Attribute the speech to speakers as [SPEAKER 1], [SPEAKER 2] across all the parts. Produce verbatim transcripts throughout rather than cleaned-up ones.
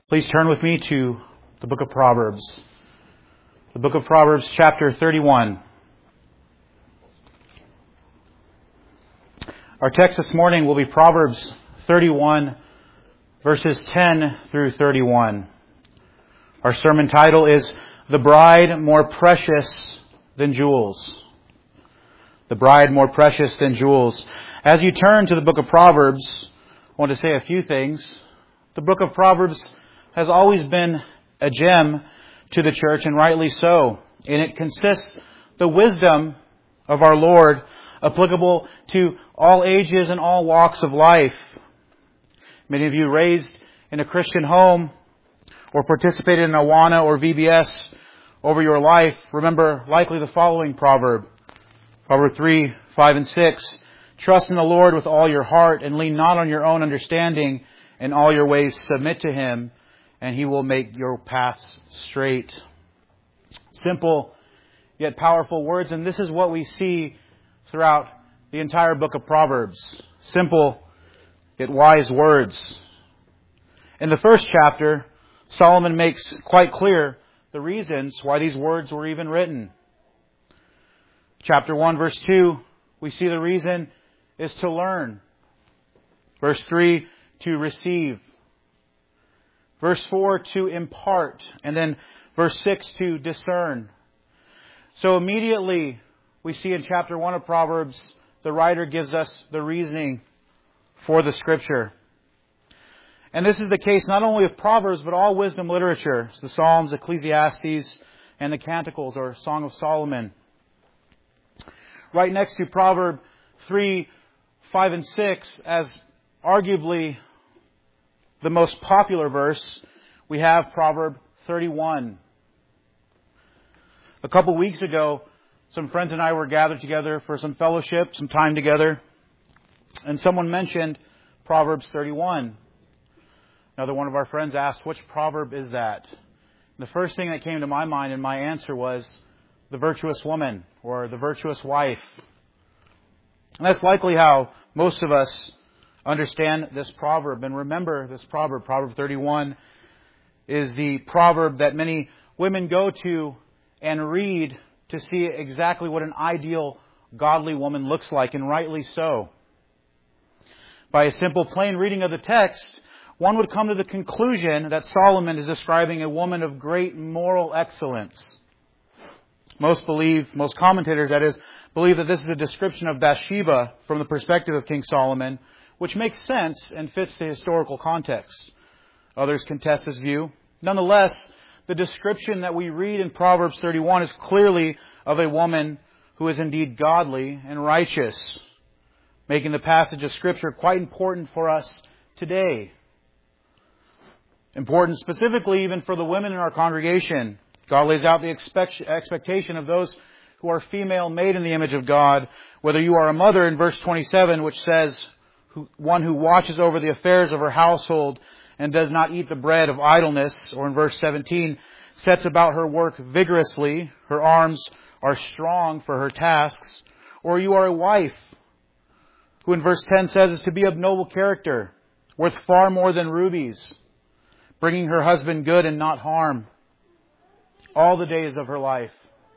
[SPEAKER 1] Please turn with me to the book of Proverbs. The book of Proverbs, chapter thirty-one. Our text this morning will be Proverbs thirty-one, verses ten through thirty-one. Our sermon title is The Bride More Precious Than Jewels. The Bride More Precious Than Jewels. As you turn to the book of Proverbs, I want to say a few things. The book of Proverbs has always been a gem to the church, and rightly so. And it consists the wisdom of our Lord, applicable to all ages and all walks of life. Many of you raised in a Christian home or participated in Awana or V B S over your life remember likely the following proverb. Proverb three, five, and six. Trust in the Lord with all your heart and lean not on your own understanding. In all your ways submit to Him, and He will make your paths straight. Simple yet powerful words, and this is what we see throughout the entire book of Proverbs. Simple yet wise words. In the first chapter, Solomon makes quite clear the reasons why these words were even written. Chapter one, verse two, we see the reason is to learn. Verse three, to receive. Verse four, to impart. And then verse six, to discern. So immediately we see in chapter one of Proverbs, the writer gives us the reasoning for the Scripture. And this is the case not only of Proverbs, but all wisdom literature. It's the Psalms, Ecclesiastes, and the Canticles, or Song of Solomon. Right next to Proverb three, five, and six, as arguably the most popular verse, we have Proverb thirty-one. A couple weeks ago, some friends and I were gathered together for some fellowship, some time together, and someone mentioned Proverbs thirty-one. Another one of our friends asked, which proverb is that? The first thing that came to my mind and my answer was the virtuous woman or the virtuous wife. And that's likely how most of us understand this proverb. And remember this proverb, Proverb thirty-one, is the proverb that many women go to and read to see exactly what an ideal godly woman looks like, and rightly so. By a simple plain reading of the text, one would come to the conclusion that Solomon is describing a woman of great moral excellence. Most believe, most commentators that is, believe that this is a description of Bathsheba from the perspective of King Solomon, which makes sense and fits the historical context. Others contest this view. Nonetheless, the description that we read in Proverbs thirty-one is clearly of a woman who is indeed godly and righteous, making the passage of Scripture quite important for us today. Important specifically even for the women in our congregation. God lays out the expect- expectation of those who are female made in the image of God. Whether you are a mother in verse twenty-seven, which says, one who watches over the affairs of her household and does not eat the bread of idleness, or in verse seventeen, sets about her work vigorously, her arms are strong for her tasks. Or you are a wife, who in verse ten says is to be of noble character, worth far more than rubies, bringing her husband good and not harm all the days of her life.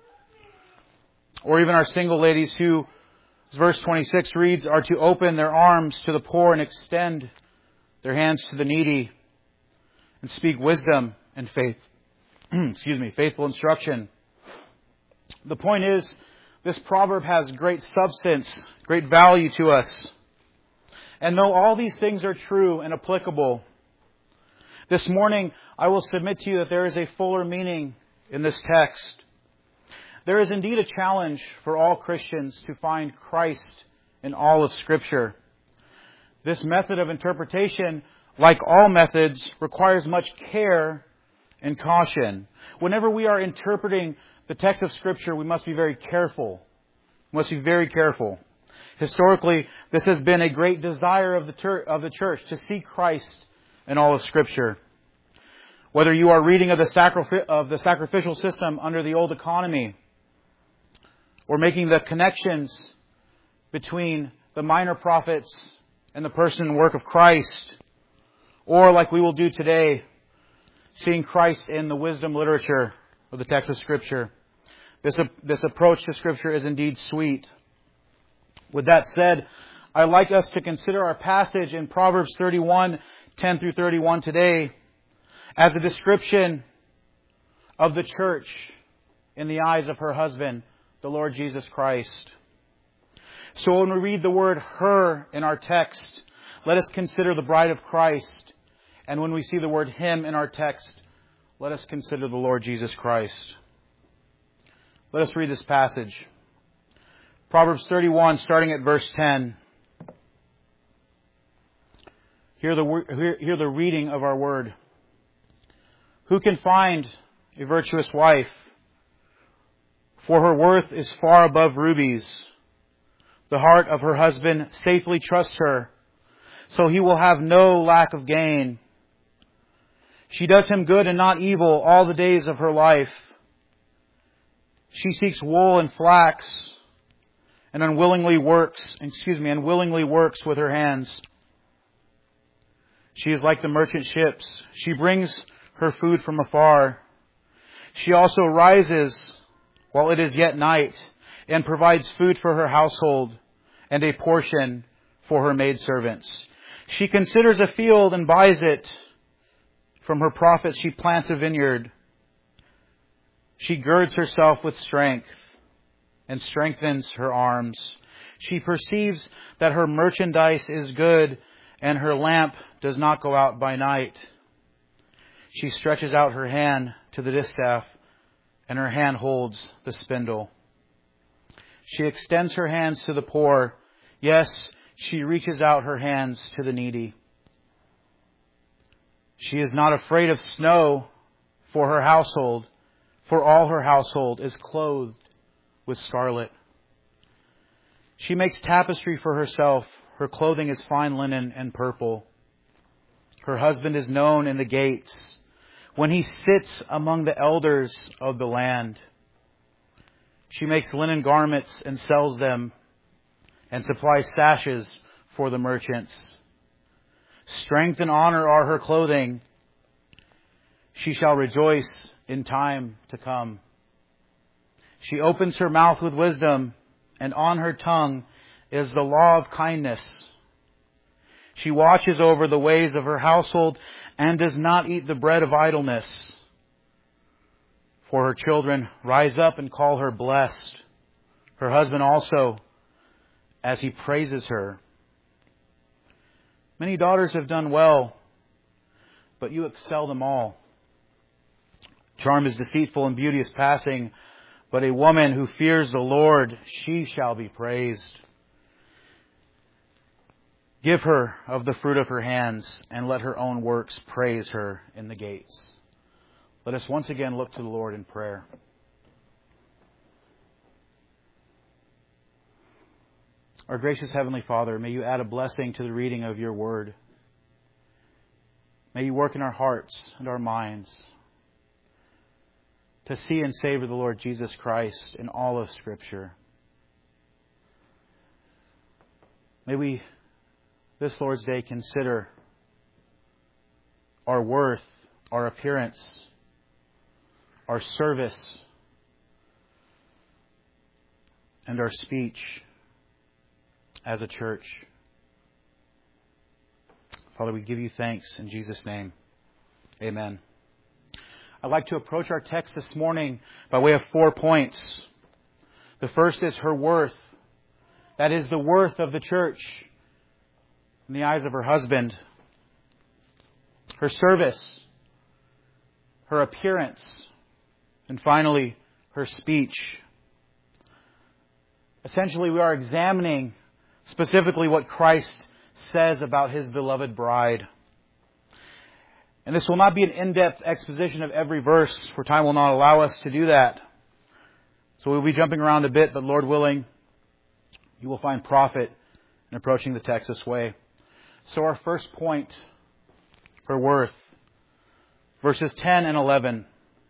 [SPEAKER 1] Or even our single ladies who, as verse twenty-six reads, are to open their arms to the poor and extend their hands to the needy and speak wisdom and faith. Excuse me, faithful instruction. The point is, this proverb has great substance, great value to us. And though all these things are true and applicable, this morning I will submit to you that there is a fuller meaning in this text. There is indeed a challenge for all Christians to find Christ in all of Scripture. This method of interpretation, like all methods, requires much care and caution. Whenever we are interpreting the text of Scripture, we must be very careful. We must be very careful. Historically, this has been a great desire of the, ter- of the church to see Christ in all of Scripture. Whether you are reading of the, sacrifi- of the sacrificial system under the old economy, or making the connections between the minor prophets and the person and work of Christ, or like we will do today, seeing Christ in the wisdom literature of the text of Scripture. This, this approach to Scripture is indeed sweet. With that said, I'd like us to consider our passage in Proverbs thirty-one, ten through thirty-one today as a description of the church in the eyes of her husband, the Lord Jesus Christ. So when we read the word her in our text, let us consider the bride of Christ. And when we see the word him in our text, let us consider the Lord Jesus Christ. Let us read this passage. Proverbs thirty-one, starting at verse ten. Hear the, hear, hear the reading of our word. Who can find a virtuous wife? For her worth is far above rubies. The heart of her husband safely trusts her, so he will have no lack of gain. She does him good and not evil all the days of her life. She seeks wool and flax, and unwillingly works, excuse me, unwillingly works with her hands. She is like the merchant ships. She brings her food from afar. She also rises while it is yet night, and provides food for her household and a portion for her maidservants. She considers a field and buys it. From her profits she plants a vineyard. She girds herself with strength and strengthens her arms. She perceives that her merchandise is good, and her lamp does not go out by night. She stretches out her hand to the distaff, and her hand holds the spindle. She extends her hands to the poor. Yes, she reaches out her hands to the needy. She is not afraid of snow for her household, for all her household is clothed with scarlet. She makes tapestry for herself. Her clothing is fine linen and purple. Her husband is known in the gates, when he sits among the elders of the land. She makes linen garments and sells them, and supplies sashes for the merchants. Strength and honor are her clothing. She shall rejoice in time to come. She opens her mouth with wisdom, and on her tongue is the law of kindness. She watches over the ways of her household and does not eat the bread of idleness. For her children rise up and call her blessed. Her husband also, as he praises her. Many daughters have done well, but you excel them all. Charm is deceitful and beauty is passing, but a woman who fears the Lord, she shall be praised. Give her of the fruit of her hands, and let her own works praise her in the gates. Let us once again look to the Lord in prayer. Our gracious Heavenly Father, may you add a blessing to the reading of your word. May you work in our hearts and our minds to see and savor the Lord Jesus Christ in all of Scripture. May we, this Lord's Day, consider our worth, our appearance, our service, and our speech as a church. Father, we give you thanks in Jesus' name. Amen. I'd like to approach our text this morning by way of four points. The first is her worth. That is the worth of the church in the eyes of her husband. Her service. Her appearance. And finally, her speech. Essentially, we are examining specifically what Christ says about His beloved bride. And this will not be an in-depth exposition of every verse, for time will not allow us to do that. So we'll be jumping around a bit, but Lord willing, you will find profit in approaching the text this way. So our first point, her worth. Verses ten and eleven.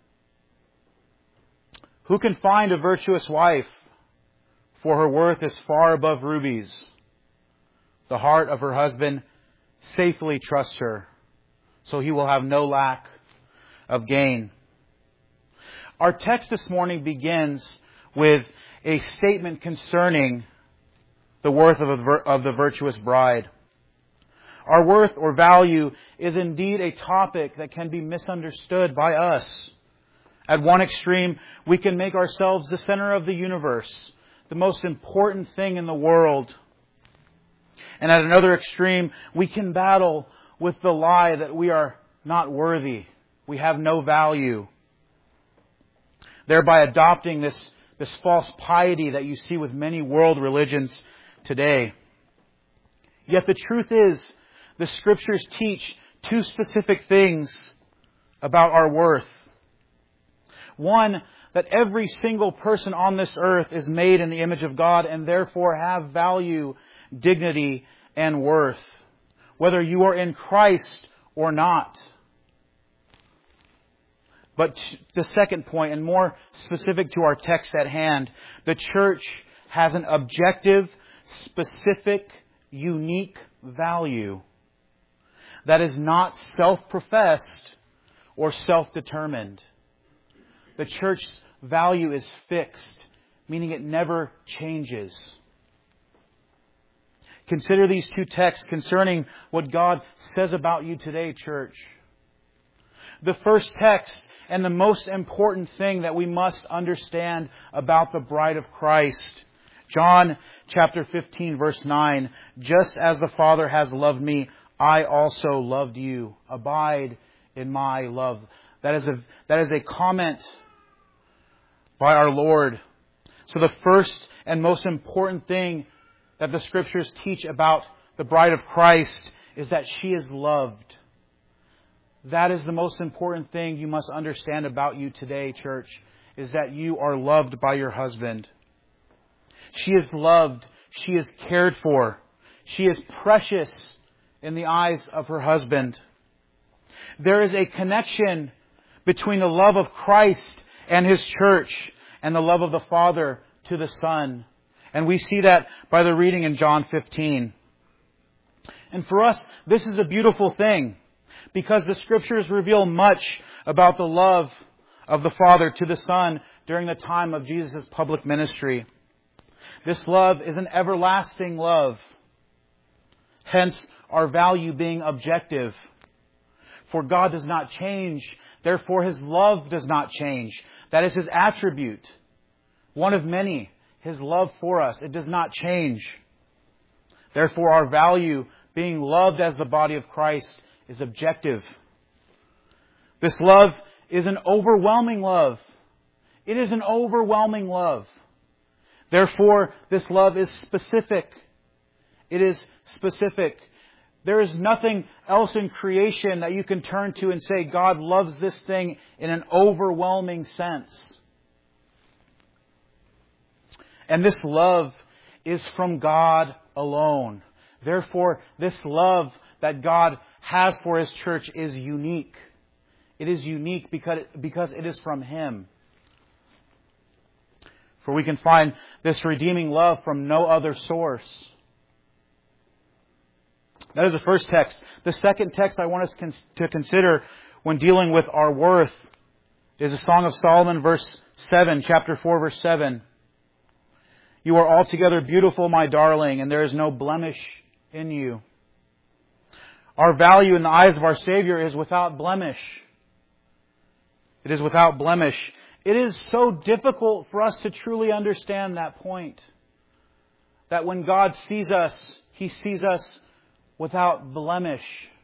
[SPEAKER 1] Who can find a virtuous wife? For her worth is far above rubies. The heart of her husband safely trusts her, so he will have no lack of gain. Our text this morning begins with a statement concerning the worth of, a, of the virtuous bride. Our worth or value is indeed a topic that can be misunderstood by us. At one extreme, we can make ourselves the center of the universe, the most important thing in the world. And at another extreme, we can battle with the lie that we are not worthy. We have no value. Thereby adopting this, this false piety that you see with many world religions today. Yet the truth is, the Scriptures teach two specific things about our worth. One, that every single person on this earth is made in the image of God and therefore have value, dignity, and worth, whether you are in Christ or not. But the second point, and more specific to our text at hand, the church has an objective, specific, unique value that is not self-professed or self-determined. The church's value is fixed, meaning it never changes. Consider these two texts concerning what God says about you today, church. The first text and the most important thing that we must understand about the bride of Christ. John chapter fifteen, verse nine. Just as the Father has loved me, I also loved you. Abide in my love. That is a, that is a comment by our Lord. So the first and most important thing that the Scriptures teach about the bride of Christ is that she is loved. That is the most important thing you must understand about you today, church, is that you are loved by your husband. She is loved. She is cared for. She is precious in the eyes of her husband. There is a connection between the love of Christ and His church and the love of the Father to the Son. And we see that by the reading in John fifteen. And for us, this is a beautiful thing because the Scriptures reveal much about the love of the Father to the Son during the time of Jesus' public ministry. This love is an everlasting love. Hence, our value being objective. For God does not change. Therefore, His love does not change. That is His attribute. One of many. His love for us. It does not change. Therefore, our value, being loved as the body of Christ, is objective. This love is an overwhelming love. It is an overwhelming love. Therefore, this love is specific. It is specific. There is nothing else in creation that you can turn to and say, God loves this thing in an overwhelming sense. And this love is from God alone. Therefore, this love that God has for His church is unique. It is unique because, because it is from Him. For we can find this redeeming love from no other source. That is the first text. The second text I want us to consider when dealing with our worth is the Song of Solomon, verse seven, chapter four, verse seven. You are altogether beautiful, my darling, and there is no blemish in you. Our value in the eyes of our Savior is without blemish. It is without blemish. It is so difficult for us to truly understand that point. That when God sees us, He sees us without blemish.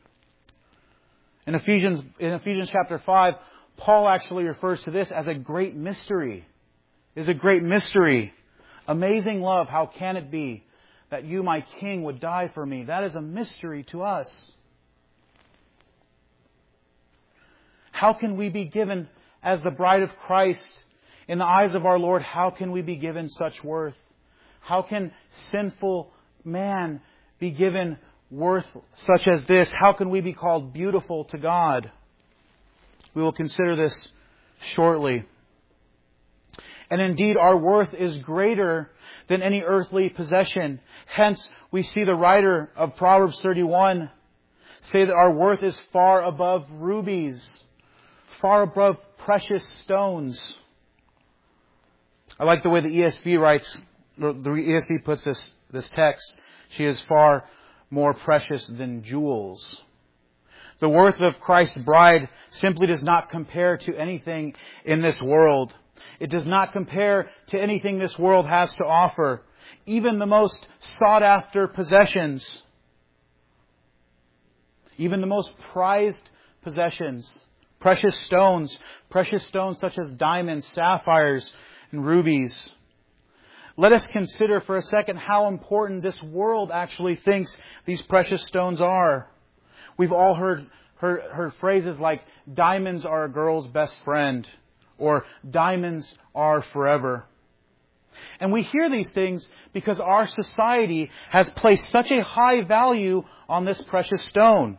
[SPEAKER 1] In Ephesians, in Ephesians chapter five, Paul actually refers to this as a great mystery. It is a great mystery. Amazing love, how can it be that you, my King, would die for me? That is a mystery to us. How can we be given as the bride of Christ in the eyes of our Lord? How can we be given such worth? How can sinful man be given worth such as this? How can we be called beautiful to God? We will consider this shortly. And indeed, our worth is greater than any earthly possession. Hence, we see the writer of Proverbs thirty-one say that our worth is far above rubies, far above precious stones. I like the way the E S V writes, the E S V puts this, this text. She is far more precious than jewels. The worth of Christ's bride simply does not compare to anything in this world. It does not compare to anything this world has to offer. Even the most sought after possessions. Even the most prized possessions. Precious stones. Precious stones such as diamonds, sapphires, and rubies. Let us consider for a second how important this world actually thinks these precious stones are. We've all heard, heard, heard phrases like, diamonds are a girl's best friend, or diamonds are forever. And we hear these things because our society has placed such a high value on this precious stone.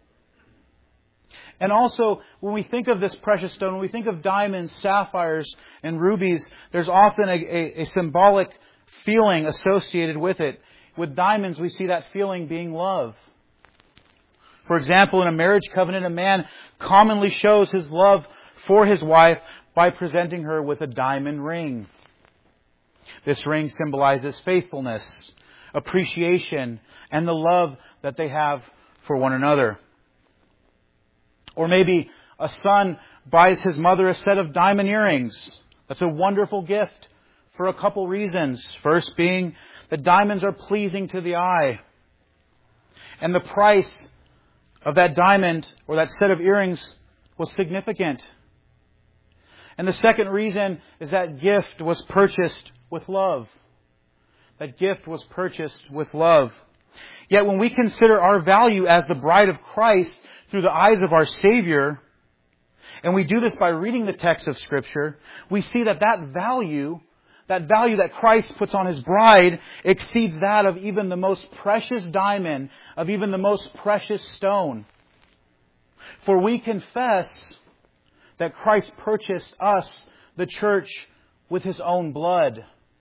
[SPEAKER 1] And also, when we think of this precious stone, when we think of diamonds, sapphires, and rubies, there's often a, a, a symbolic feeling associated with it. With diamonds, we see that feeling being love. For example, in a marriage covenant, a man commonly shows his love for his wife by presenting her with a diamond ring. This ring symbolizes faithfulness, appreciation, and the love that they have for one another. Or maybe a son buys his mother a set of diamond earrings. That's a wonderful gift for a couple reasons. First being that diamonds are pleasing to the eye. And the price of that diamond or that set of earrings was significant. And the second reason is that gift was purchased with love. That gift was purchased with love. Yet when we consider our value as the bride of Christ through the eyes of our Savior, and we do this by reading the text of Scripture, we see that that value, that value that Christ puts on His bride, exceeds that of even the most precious diamond, of even the most precious stone. For we confess that Christ purchased us, the church, with His own blood.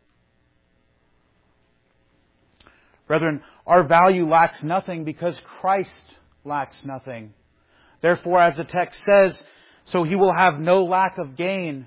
[SPEAKER 1] Brethren, our value lacks nothing because Christ lacks nothing. Therefore, as the text says, so He will have no lack of gain.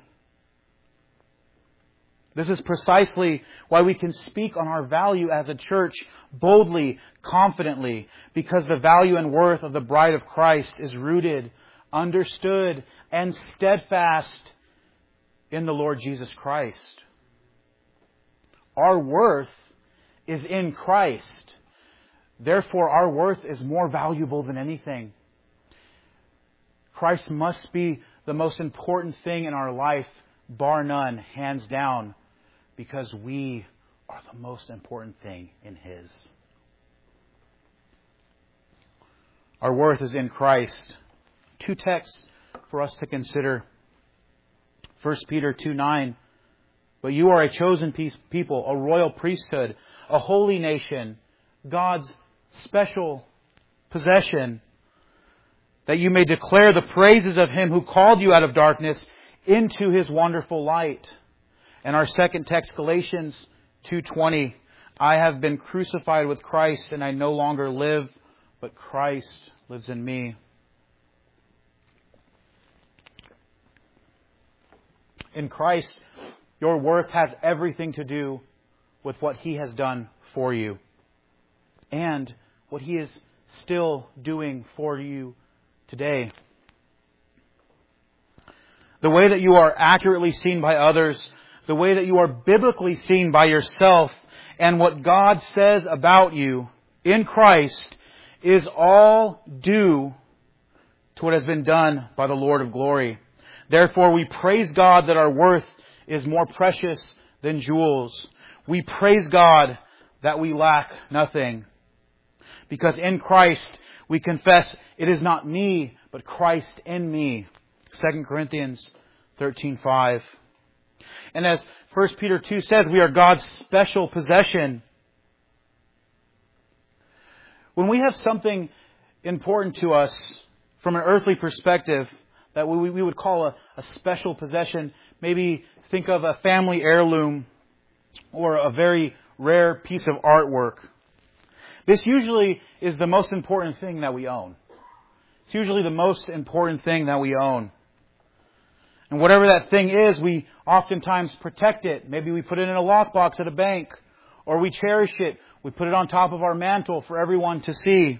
[SPEAKER 1] This is precisely why we can speak on our value as a church boldly, confidently, because the value and worth of the bride of Christ is rooted, understood, and steadfast in the Lord Jesus Christ. Our worth is in Christ. Therefore, our worth is more valuable than anything. Christ must be the most important thing in our life, bar none, hands down, because we are the most important thing in His. Our worth is in Christ. Two texts for us to consider. First Peter two nine. But you are a chosen people, a royal priesthood, a holy nation, God's special possession, that you may declare the praises of Him who called you out of darkness into His wonderful light. And our second text, Galatians two twenty. I have been crucified with Christ, and I no longer live, but Christ lives in me. In Christ, your worth has everything to do with what He has done for you and what He is still doing for you today. The way that you are accurately seen by others, the way that you are biblically seen by yourself, and what God says about you in Christ is all due to what has been done by the Lord of glory. Therefore, we praise God that our worth is more precious than jewels. We praise God that we lack nothing. Because in Christ, we confess it is not me, but Christ in me. Second Corinthians thirteen five. And as First Peter two says, we are God's special possession. When we have something important to us from an earthly perspective that we, we would call a, a special possession, maybe think of a family heirloom or a very rare piece of artwork. This usually is the most important thing that we own. It's usually the most important thing that we own. And whatever that thing is, we oftentimes protect it. Maybe we put it in a lockbox at a bank, or we cherish it. We put it on top of our mantle for everyone to see.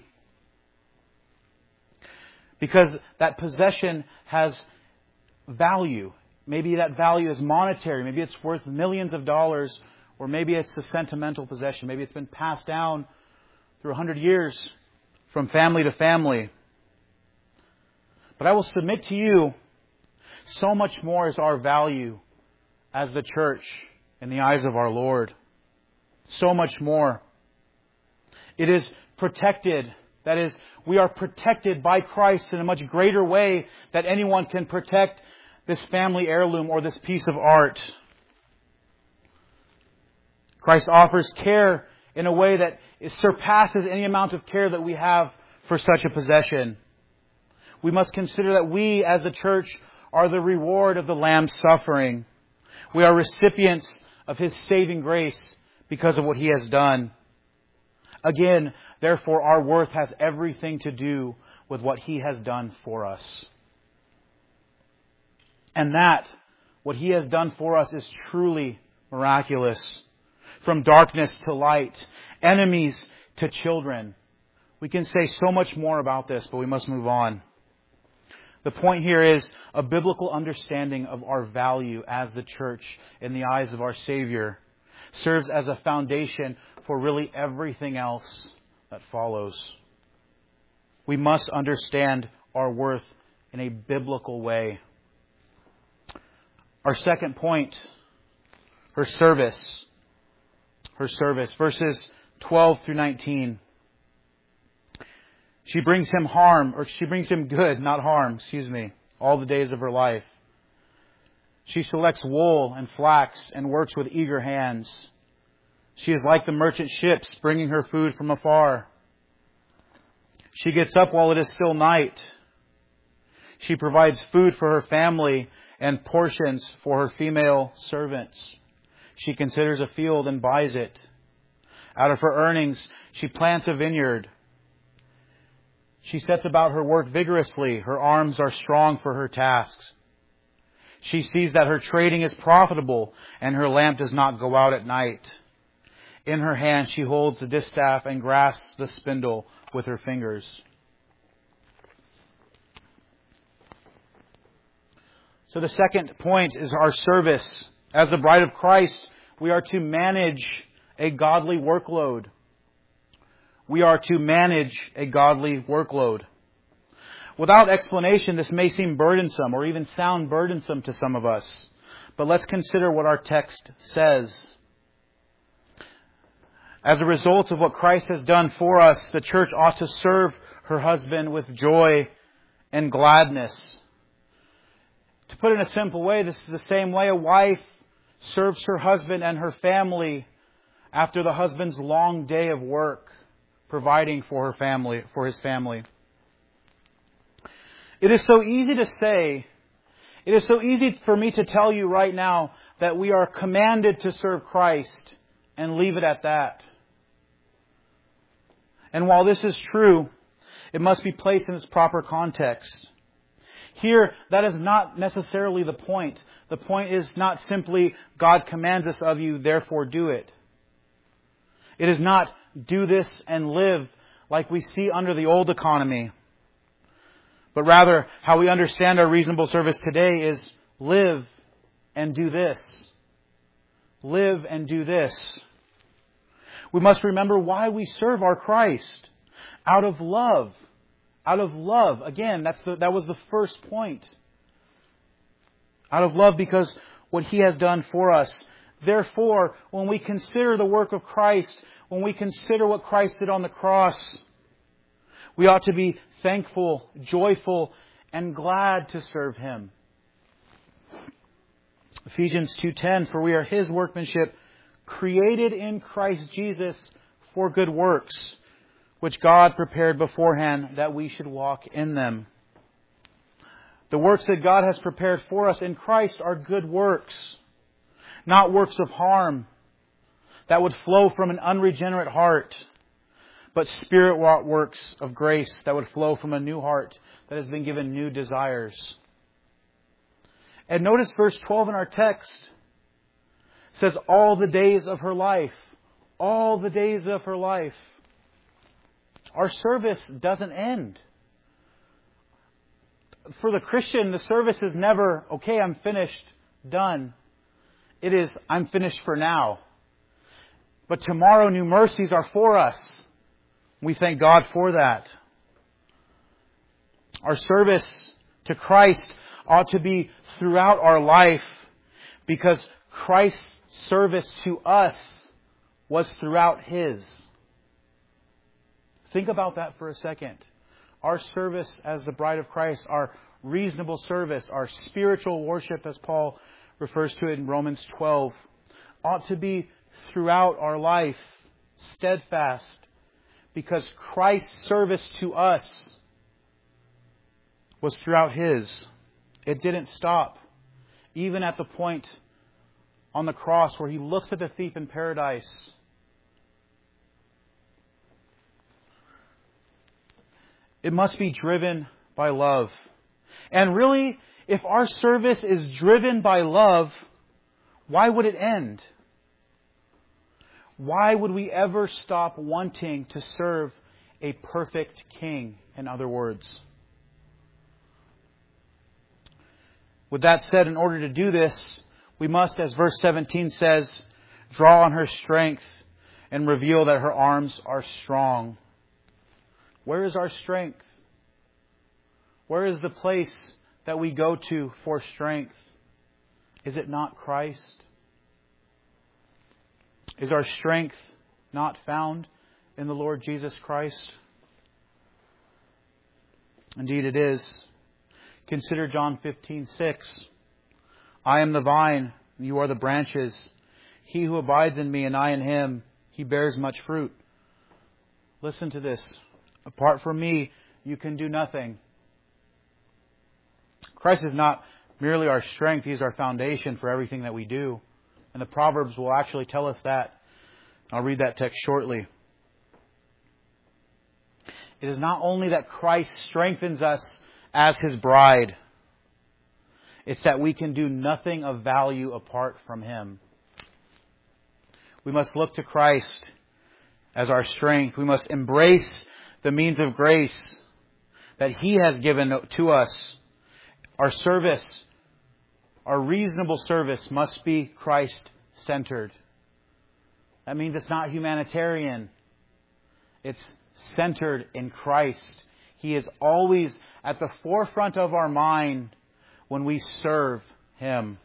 [SPEAKER 1] Because that possession has value. Maybe that value is monetary. Maybe it's worth millions of dollars. Or maybe it's a sentimental possession. Maybe it's been passed down through a hundred years from family to family. But I will submit to you, so much more is our value as the church in the eyes of our Lord. So much more. It is protected. That is, we are protected by Christ in a much greater way than anyone can protect this family heirloom or this piece of art. Christ offers care in a way that surpasses any amount of care that we have for such a possession. We must consider that we as a church are the reward of the Lamb's suffering. We are recipients of His saving grace because of what He has done. Again, therefore, our worth has everything to do with what He has done for us. And that, what He has done for us, is truly miraculous. From darkness to light, enemies to children. We can say so much more about this, but we must move on. The point here is a biblical understanding of our value as the church in the eyes of our Savior serves as a foundation for really everything else that follows. We must understand our worth in a biblical way. Our second point, her service. Her service. Verses twelve through nineteen. She brings him harm, or she brings him good, not harm, excuse me, all the days of her life. She selects wool and flax and works with eager hands. She is like the merchant ships bringing her food from afar. She gets up while it is still night. She provides food for her family and portions for her female servants. She considers a field and buys it. Out of her earnings, she plants a vineyard. She sets about her work vigorously. Her arms are strong for her tasks. She sees that her trading is profitable and her lamp does not go out at night. In her hand she holds the distaff and grasps the spindle with her fingers. So the second point is our service. As the bride of Christ, we are to manage a godly workload. We are to manage a godly workload. Without explanation, this may seem burdensome or even sound burdensome to some of us. But let's consider what our text says. As a result of what Christ has done for us, the church ought to serve her husband with joy and gladness. To put it in a simple way, this is the same way a wife serves her husband and her family after the husband's long day of work, providing for her family, for his family. It is so easy to say, it is so easy for me to tell you right now that we are commanded to serve Christ and leave it at that. And while this is true, it must be placed in its proper context. Here, that is not necessarily the point. The point is not simply, God commands this of you, therefore do it. It is not, do this and live like we see under the old economy. But rather, how we understand our reasonable service today is live and do this. Live and do this. We must remember why we serve our Christ. Out of love. Out of love. Again, that's the, that was the first point. Out of love because what He has done for us. Therefore, when we consider the work of Christ, when we consider what Christ did on the cross, we ought to be thankful, joyful, and glad to serve Him. Ephesians two ten, for we are His workmanship, created in Christ Jesus for good works, which God prepared beforehand that we should walk in them. The works that God has prepared for us in Christ are good works, not works of harm that would flow from an unregenerate heart, but spirit-wrought works of grace that would flow from a new heart that has been given new desires. And notice verse twelve in our text. It says, all the days of her life. All the days of her life. Our service doesn't end. For the Christian, the service is never, okay, I'm finished, done. It is, I'm finished for now. But tomorrow new mercies are for us. We thank God for that. Our service to Christ ought to be throughout our life, because Christ's service to us was throughout His. Think about that for a second. Our service as the bride of Christ, our reasonable service, our spiritual worship, as Paul refers to it in Romans twelve, ought to be throughout our life, steadfast, because Christ's service to us was throughout His. It didn't stop. Even at the point on the cross where He looks at the thief in paradise. It must be driven by love. And really, if our service is driven by love, why would it end? Why would we ever stop wanting to serve a perfect King, in other words? With that said, in order to do this, we must, as verse seventeen says, draw on her strength and reveal that her arms are strong. Where is our strength? Where is the place that we go to for strength? Is it not Christ? Is our strength not found in the Lord Jesus Christ? Indeed it is. Consider John fifteen six. I am the vine, you are the branches. He who abides in me and I in him, he bears much fruit. Listen to this. Apart from me, you can do nothing. Christ is not merely our strength. He is our foundation for everything that we do. And the Proverbs will actually tell us that. I'll read that text shortly. It is not only that Christ strengthens us as His bride. It's that we can do nothing of value apart from Him. We must look to Christ as our strength. We must embrace the means of grace that He has given to us. Our service, our reasonable service, must be Christ-centered. That means it's not humanitarian. It's centered in Christ. He is always at the forefront of our mind when we serve Him.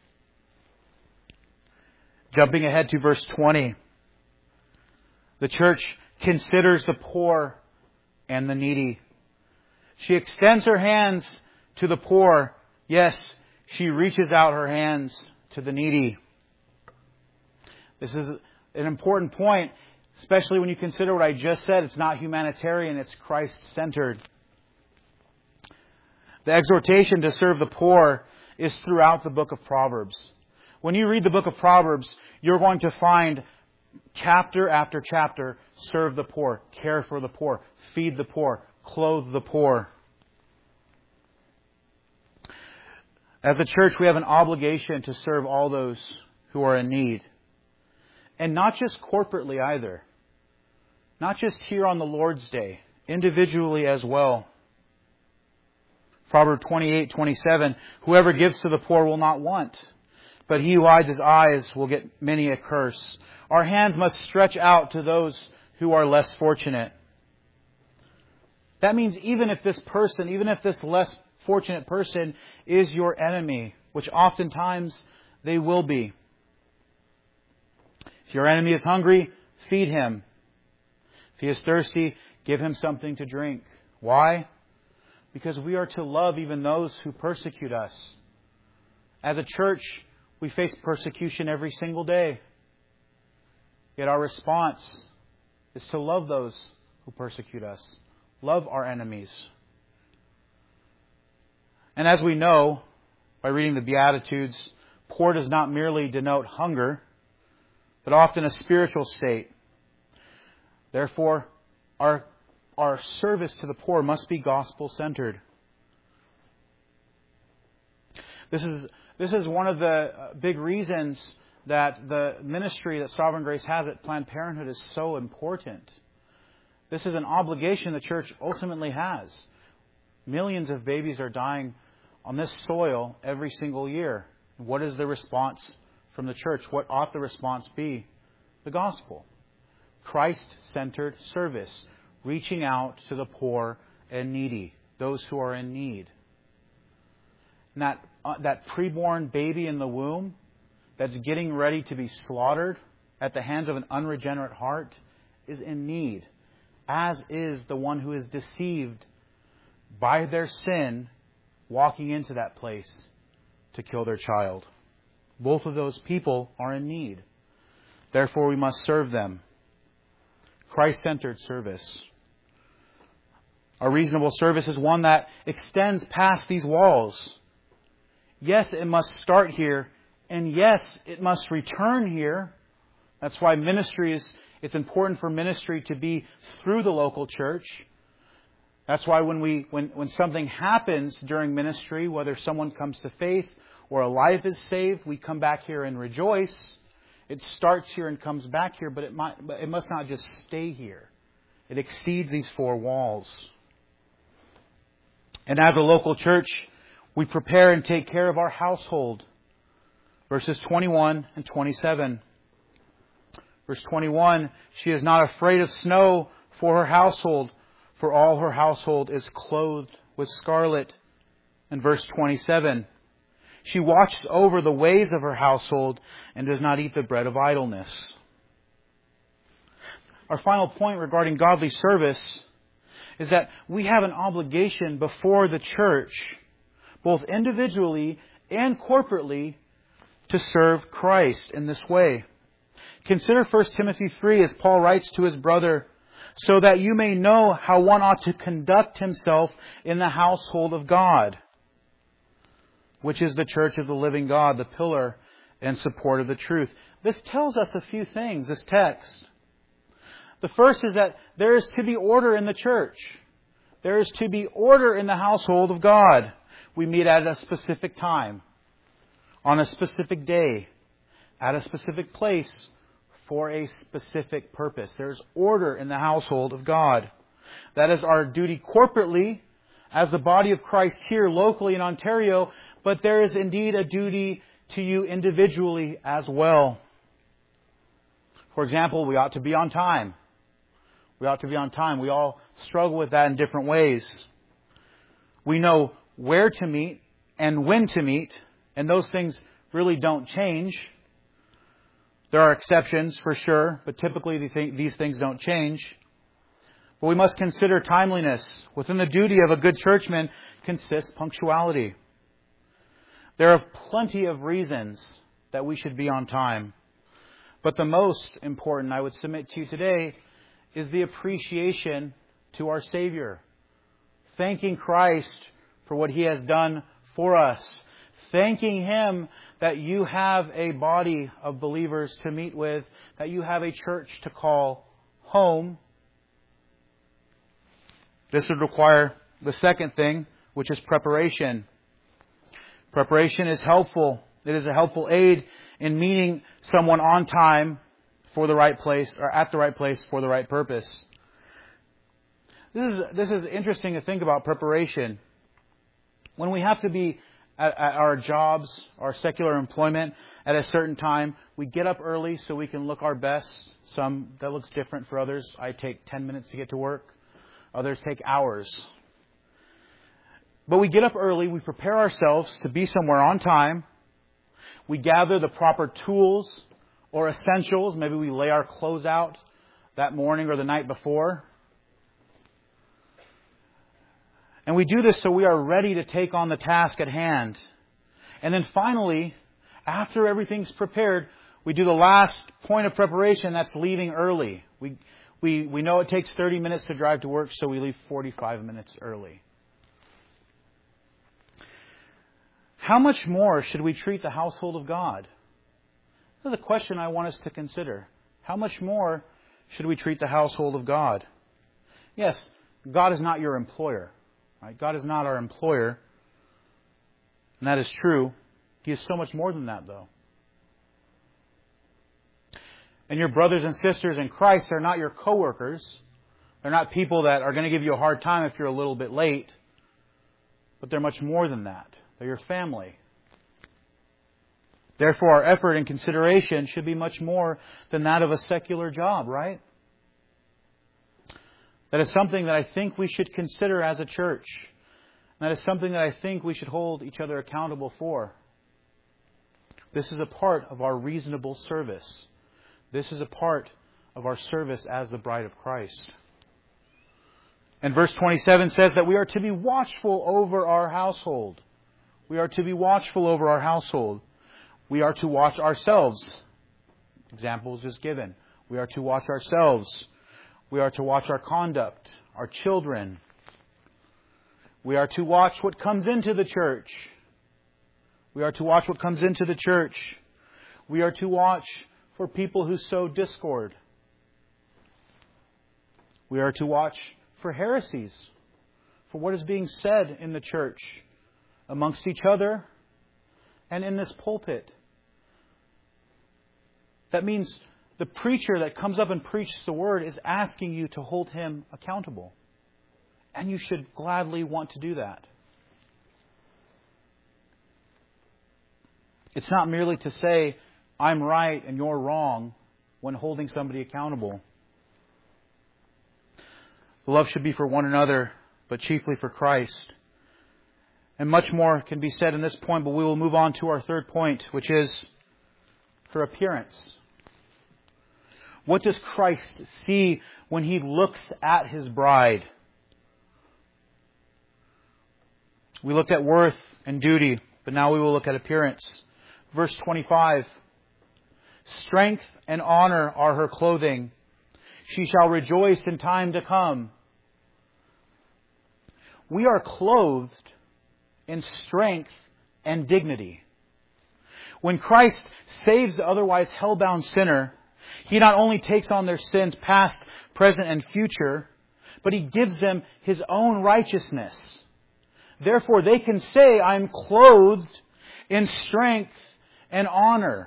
[SPEAKER 1] Jumping ahead to verse twenty. The church considers the poor and the needy. She extends her hands to the poor. Yes, she reaches out her hands to the needy. This is an important point, especially when you consider what I just said. It's not humanitarian, it's Christ-centered. The exhortation to serve the poor is throughout the book of Proverbs. When you read the book of Proverbs, you're going to find chapter after chapter, serve the poor, care for the poor, feed the poor, clothe the poor. As a church, we have an obligation to serve all those who are in need. And not just corporately either. Not just here on the Lord's Day. Individually as well. Proverbs twenty-eight twenty-seven, whoever gives to the poor will not want, but he who hides his eyes will get many a curse. Our hands must stretch out to those who are less fortunate. That means even if this person, even if this less fortunate person is your enemy, which oftentimes they will be. If your enemy is hungry, feed him. If he is thirsty, give him something to drink. Why? Because we are to love even those who persecute us. As a church, we face persecution every single day. Yet our response is to love those who persecute us. Love our enemies. And as we know, by reading the Beatitudes, poor does not merely denote hunger, but often a spiritual state. Therefore, our Our service to the poor must be gospel-centered. This is this is one of the big reasons that the ministry that Sovereign Grace has at Planned Parenthood is so important. This is an obligation the church ultimately has. Millions of babies are dying on this soil every single year. What is the response from the church? What ought the response be? The gospel. Christ-centered service. Reaching out to the poor and needy. Those who are in need. And that, uh, that preborn baby in the womb that's getting ready to be slaughtered at the hands of an unregenerate heart is in need, as is the one who is deceived by their sin walking into that place to kill their child. Both of those people are in need. Therefore, we must serve them. Christ-centered service. A reasonable service is one that extends past these walls. Yes, it must start here. And yes, it must return here. That's why ministry is, it's important for ministry to be through the local church. That's why when we, when, when something happens during ministry, whether someone comes to faith or a life is saved, we come back here and rejoice. It starts here and comes back here, but it might, but it must not just stay here. It exceeds these four walls. And as a local church, we prepare and take care of our household. Verses twenty-one and twenty-seven. Verse twenty-one, she is not afraid of snow for her household, for all her household is clothed with scarlet. And verse twenty-seven, she watches over the ways of her household and does not eat the bread of idleness. Our final point regarding godly service is that we have an obligation before the church, both individually and corporately, to serve Christ in this way. Consider First Timothy three as Paul writes to his brother, so that you may know how one ought to conduct himself in the household of God, which is the church of the living God, the pillar and support of the truth. This tells us a few things, this text. The first is that there is to be order in the church. There is to be order in the household of God. We meet at a specific time, on a specific day, at a specific place, for a specific purpose. There's order in the household of God. That is our duty corporately as the body of Christ here locally in Ontario, but there is indeed a duty to you individually as well. For example, we ought to be on time. We ought to be on time. We all struggle with that in different ways. We know where to meet and when to meet, and those things really don't change. There are exceptions for sure, but typically these things don't change. But we must consider timeliness. Within the duty of a good churchman consists punctuality. There are plenty of reasons that we should be on time. But the most important, I would submit to you today, is the appreciation to our Savior. Thanking Christ for what He has done for us. Thanking Him that you have a body of believers to meet with, that you have a church to call home. This would require the second thing, which is preparation. Preparation is helpful. It is a helpful aid in meeting someone on time for the right place, or at the right place for the right purpose. This is, this is interesting to think about preparation. When we have to be at, at our jobs, our secular employment, at a certain time, we get up early so we can look our best. Some, that looks different for others. I take ten minutes to get to work. Others take hours. But we get up early, we prepare ourselves to be somewhere on time. We gather the proper tools or essentials. Maybe we lay our clothes out that morning or the night before. And we do this so we are ready to take on the task at hand. And then finally, after everything's prepared, we do the last point of preparation, that's leaving early. We we we know it takes thirty minutes to drive to work, so we leave forty-five minutes early. How much more should we treat the household of God? This is a question I want us to consider. How much more should we treat the household of God? Yes, God is not your employer. Right? God is not our employer. And that is true. He is so much more than that, though. And your brothers and sisters in Christ are not your coworkers. They're not people that are going to give you a hard time if you're a little bit late. But they're much more than that. They're your family. Therefore, our effort and consideration should be much more than that of a secular job, right? That is something that I think we should consider as a church. That is something that I think we should hold each other accountable for. This is a part of our reasonable service. This is a part of our service as the bride of Christ. And verse twenty-seven says that we are to be watchful over our household. We are to be watchful over our household. We are to watch ourselves. Example is just given. We are to watch ourselves. We are to watch our conduct, our children. We are to watch what comes into the church. We are to watch what comes into the church. We are to watch for people who sow discord. We are to watch for heresies, for what is being said in the church, amongst each other, and in this pulpit. That means the preacher that comes up and preaches the Word is asking you to hold him accountable. And you should gladly want to do that. It's not merely to say, I'm right and you're wrong when holding somebody accountable. The love should be for one another, but chiefly for Christ. And much more can be said in this point, but we will move on to our third point, which is her appearance. What does Christ see when He looks at His bride? We looked at worth and duty, but now we will look at appearance. Verse twenty-five. Strength and honor are her clothing. She shall rejoice in time to come. We are clothed in strength and dignity. When Christ saves the otherwise hell-bound sinner, He not only takes on their sins past, present, and future, but He gives them His own righteousness. Therefore, they can say, I'm clothed in strength and honor.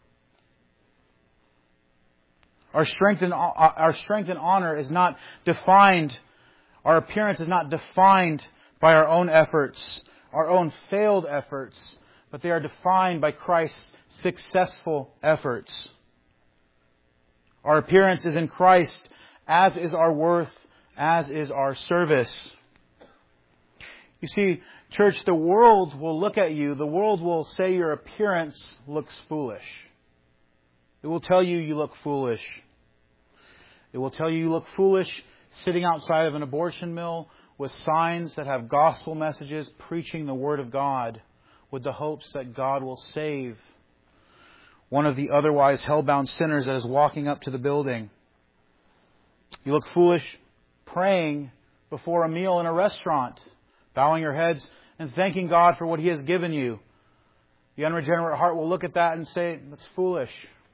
[SPEAKER 1] Our strength and, our strength and honor is not defined, our appearance is not defined by our own efforts, our own failed efforts, but they are defined by Christ's successful efforts. Our appearance is in Christ, as is our worth, as is our service. You see, church, the world will look at you, the world will say your appearance looks foolish. It will tell you you look foolish. It will tell you you look foolish sitting outside of an abortion mill with signs that have gospel messages preaching the Word of God with the hopes that God will save one of the otherwise hell-bound sinners that is walking up to the building. You look foolish praying before a meal in a restaurant, bowing your heads and thanking God for what He has given you. The unregenerate heart will look at that and say, that's foolish.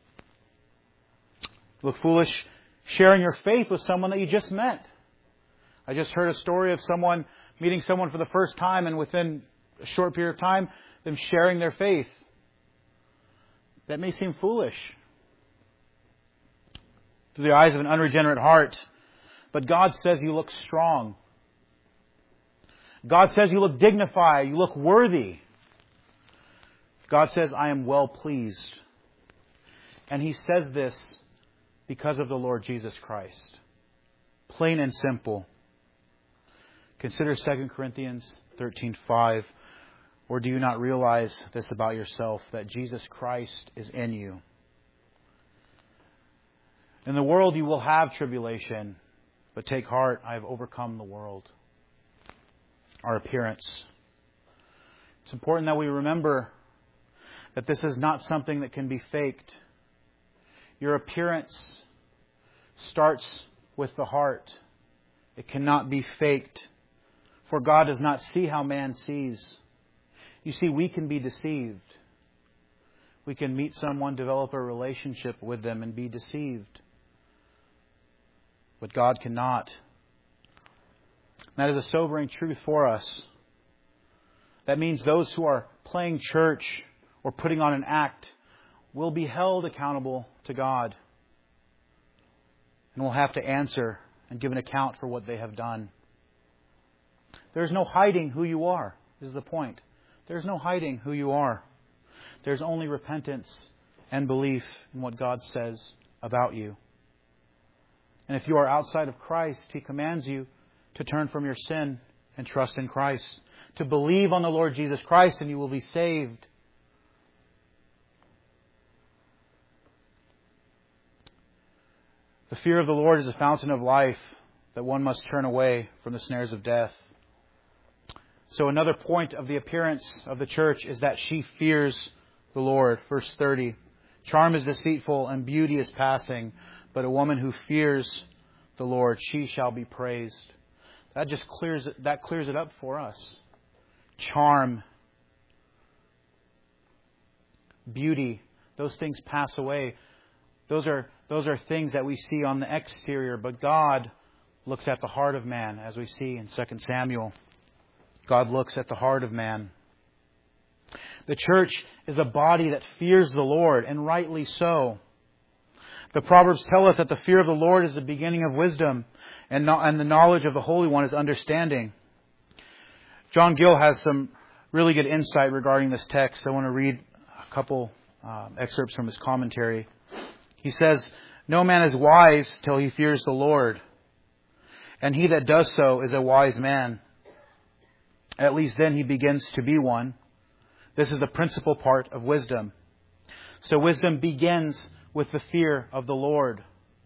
[SPEAKER 1] You look foolish sharing your faith with someone that you just met. I just heard a story of someone meeting someone for the first time, and within a short period of time, them sharing their faith. That may seem foolish through the eyes of an unregenerate heart, but God says you look strong. God says you look dignified, you look worthy. God says, I am well pleased. And He says this because of the Lord Jesus Christ. Plain and simple. Consider Second Corinthians thirteen five. Or do you not realize this about yourself, that Jesus Christ is in you? In the world you will have tribulation, but take heart, I have overcome the world. Our appearance. It's important that we remember that this is not something that can be faked. Your appearance starts with the heart. It cannot be faked. For God does not see how man sees. You see, we can be deceived. We can meet someone, develop a relationship with them, and be deceived. But God cannot. That is a sobering truth for us. That means those who are playing church or putting on an act will be held accountable to God. And will have to answer and give an account for what they have done. There's no hiding who you are, is the point. There's no hiding who you are. There's only repentance and belief in what God says about you. And if you are outside of Christ, He commands you to turn from your sin and trust in Christ. To believe on the Lord Jesus Christ and you will be saved. The fear of the Lord is a fountain of life that one must turn away from the snares of death. So another point of the appearance of the church is that she fears the Lord. Verse thirty. Charm is deceitful and beauty is passing, but a woman who fears the Lord, she shall be praised. That just clears it, that clears it up for us. Charm, beauty, those things pass away. Those are those are things that we see on the exterior, but God looks at the heart of man, as we see in Second Samuel. God looks at the heart of man. The church is a body that fears the Lord, and rightly so. The Proverbs tell us that the fear of the Lord is the beginning of wisdom, and, no, and the knowledge of the Holy One is understanding. John Gill has some really good insight regarding this text. I want to read a couple um, excerpts from his commentary. He says, "No man is wise till he fears the Lord, and he that does so is a wise man. At least then he begins to be one. This is the principal part of wisdom." So wisdom begins with the fear of the Lord.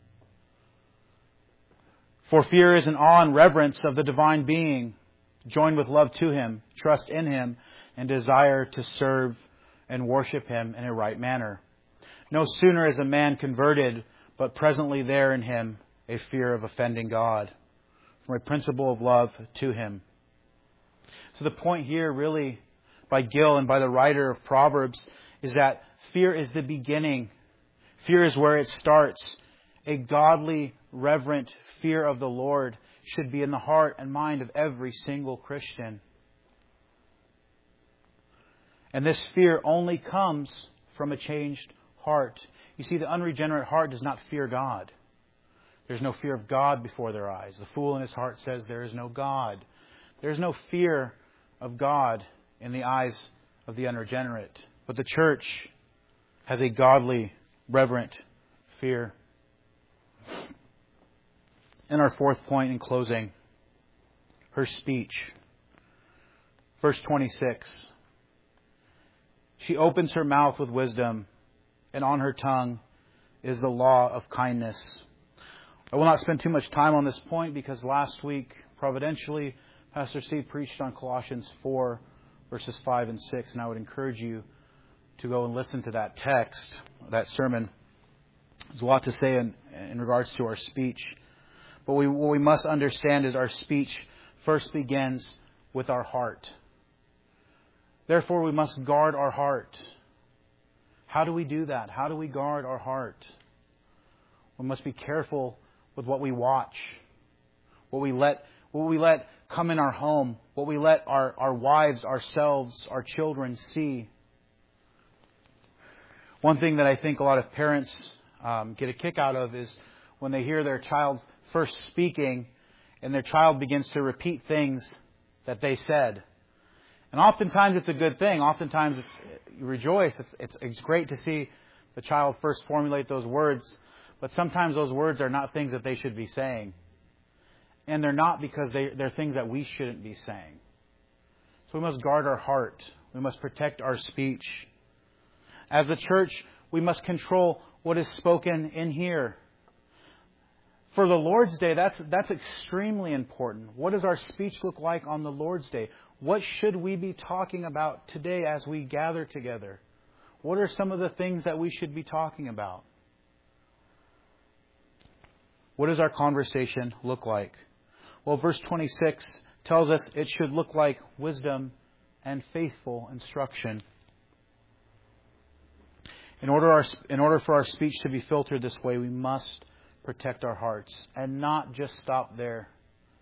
[SPEAKER 1] For fear is an awe and reverence of the divine being, joined with love to Him, trust in Him, and desire to serve and worship Him in a right manner. No sooner is a man converted, but presently there in him a fear of offending God, from a principle of love to Him. So the point here really by Gill and by the writer of Proverbs is that fear is the beginning. Fear is where it starts. A godly, reverent fear of the Lord should be in the heart and mind of every single Christian. And this fear only comes from a changed heart. You see, the unregenerate heart does not fear God. There's no fear of God before their eyes. The fool in his heart says there is no God. There is no fear of God in the eyes of the unregenerate. But the church has a godly, reverent fear. And our fourth point in closing, her speech. Verse twenty-six. She opens her mouth with wisdom, and on her tongue is the law of kindness. I will not spend too much time on this point because last week, providentially, Pastor Steve preached on Colossians four, verses five and six, and I would encourage you to go and listen to that text, that sermon. There's a lot to say in, in regards to our speech. But we, what we must understand is our speech first begins with our heart. Therefore, we must guard our heart. How do we do that? How do we guard our heart? We must be careful with what we watch, what we let, what we let come in our home, what we let our, our wives, ourselves, our children see. One thing that I think a lot of parents um, get a kick out of is when they hear their child first speaking and their child begins to repeat things that they said. And oftentimes it's a good thing. Oftentimes it's, you rejoice. It's, it's, it's great to see the child first formulate those words. But sometimes those words are not things that they should be saying. And they're not because they, they're things that we shouldn't be saying. So we must guard our heart. We must protect our speech. As a church, we must control what is spoken in here. For the Lord's Day, that's that's extremely important. What does our speech look like on the Lord's Day? What should we be talking about today as we gather together? What are some of the things that we should be talking about? What does our conversation look like? Well, verse twenty-six tells us it should look like wisdom and faithful instruction. In order, our, in order for our speech to be filtered this way, we must protect our hearts and not just stop there.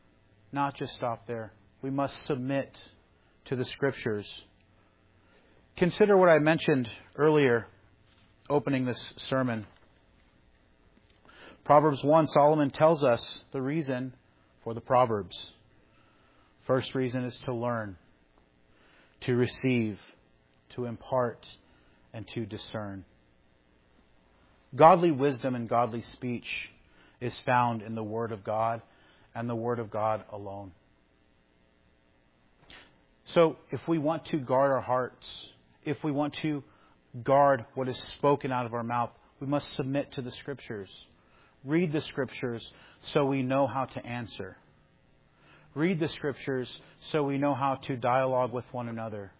[SPEAKER 1] Not just stop there. We must submit to the Scriptures. Consider what I mentioned earlier, opening this sermon. Proverbs one, Solomon tells us the reason for the Proverbs. First reason is to learn, to receive, to impart, and to discern. Godly wisdom and godly speech is found in the Word of God and the Word of God alone. So if we want to guard our hearts, if we want to guard what is spoken out of our mouth, we must submit to the Scriptures. Read the Scriptures so we know how to answer. Read the Scriptures so we know how to dialogue with one another.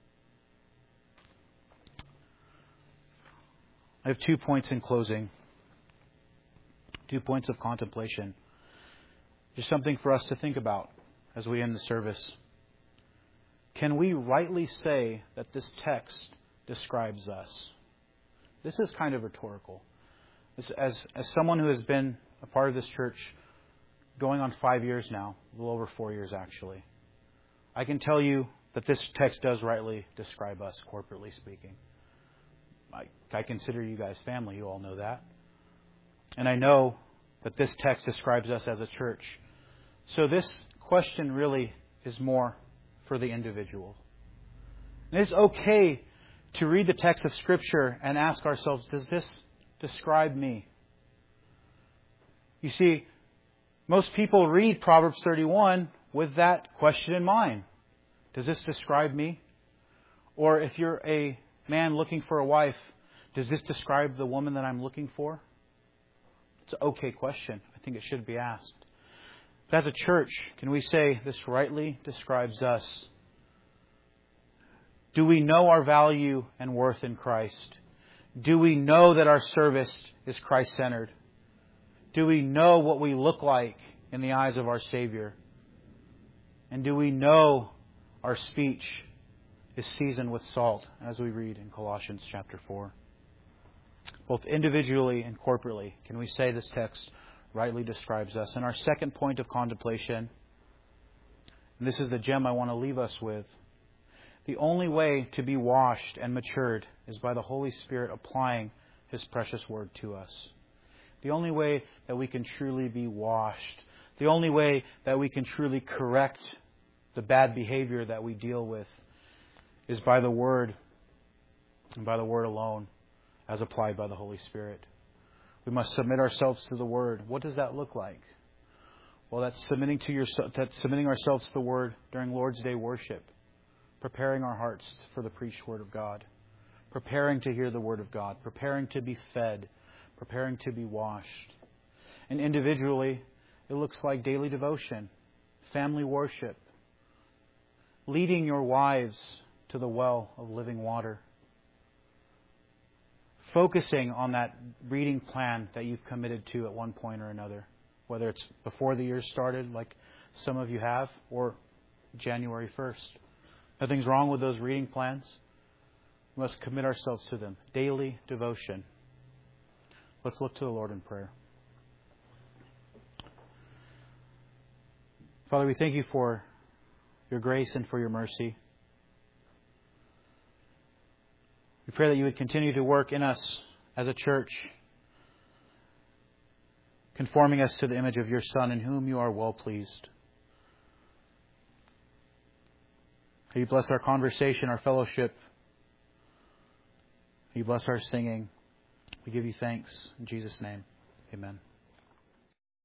[SPEAKER 1] I have two points in closing. Two points of contemplation. Just something for us to think about as we end the service. Can we rightly say that this text describes us? This is kind of rhetorical. As, as, as someone who has been a part of this church going on five years now, a little over four years actually, I can tell you that this text does rightly describe us, corporately speaking. I, I consider you guys family, you all know that. And I know that this text describes us as a church. So this question really is more for the individual. And it's okay to read the text of Scripture and ask ourselves, does this describe me? You see, most people read Proverbs thirty-one with that question in mind. Does this describe me? Or if you're a man looking for a wife, does this describe the woman that I'm looking for? It's an okay question. I think it should be asked. But as a church, can we say this rightly describes us? Do we know our value and worth in Christ? Do we know that our service is Christ-centered? Do we know what we look like in the eyes of our Savior? And do we know our speech is seasoned with salt, as we read in Colossians chapter four? Both individually and corporately, can we say this text rightly describes us? And our second point of contemplation, and this is the gem I want to leave us with, the only way to be washed and matured is by the Holy Spirit applying His precious Word to us. The only way that we can truly be washed, the only way that we can truly correct the bad behavior that we deal with is by the Word and by the Word alone as applied by the Holy Spirit. We must submit ourselves to the Word. What does that look like? Well, that's submitting to your, that's submitting ourselves to the Word during Lord's Day worship, preparing our hearts for the preached Word of God, preparing to hear the Word of God, preparing to be fed, preparing to be washed. And individually, it looks like daily devotion, family worship, leading your wives to the well of living water, focusing on that reading plan that you've committed to at one point or another, whether it's before the year started, like some of you have, or January first. Nothing's wrong with those reading plans. We must commit ourselves to them. Daily devotion. Let's look to the Lord in prayer. Father, we thank you for your grace and for your mercy. We pray that you would continue to work in us as a church, conforming us to the image of your Son, in whom you are well pleased. May you bless our conversation, our fellowship. May you bless our singing. We give you thanks. In Jesus' name, amen.